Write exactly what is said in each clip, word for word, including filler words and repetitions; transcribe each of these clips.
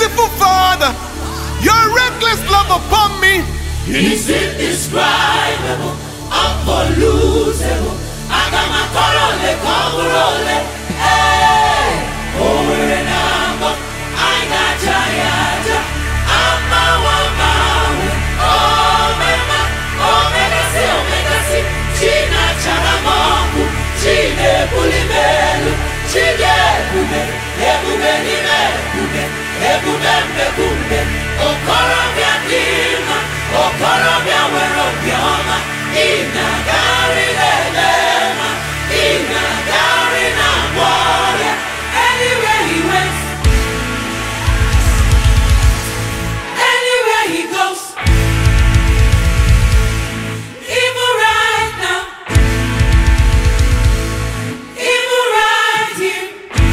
Merciful Father, your reckless love upon me is indescribable, unbelievable. Agamakorole, kongurole, hey, over and over. I got Jayaja, Amma Wamawe, Omega, Omega, si, Omega, si, China Charamongu, Chine Pulimelu, Chine Bube, Ebube Nime, Bube, Ebube Mbekube, Okorobia Dima, Okorobia Werobioma, Ina Gari Lelema, Ina Gari Namoya, anywhere he went, anywhere he goes, even right now, even right here,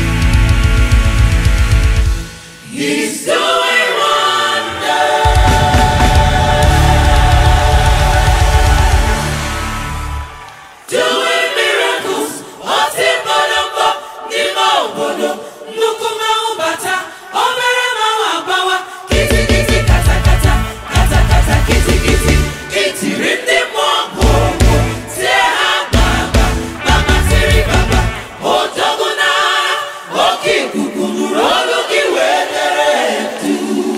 he's doing wonders. Doing miracles, what's in Bodombo, Nimo Bodo, Nukuma Ubata, Obere Mawabawa, Kitty Kitty Kata Kata, Kata Kata Kitty Kitty, Kitty Rindi Mwambo, Seha Baba, Baba Siri Baba, Otogunara, Oki Kukunu, Roluki Weteretu.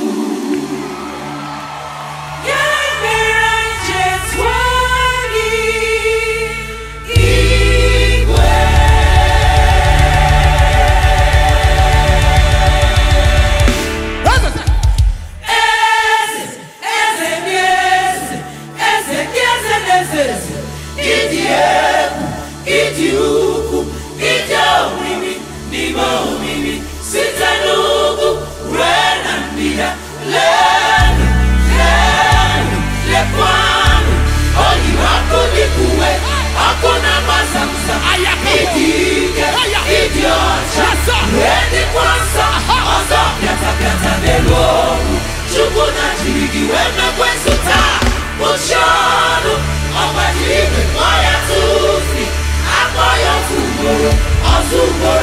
Yeah, just Wagi. Azul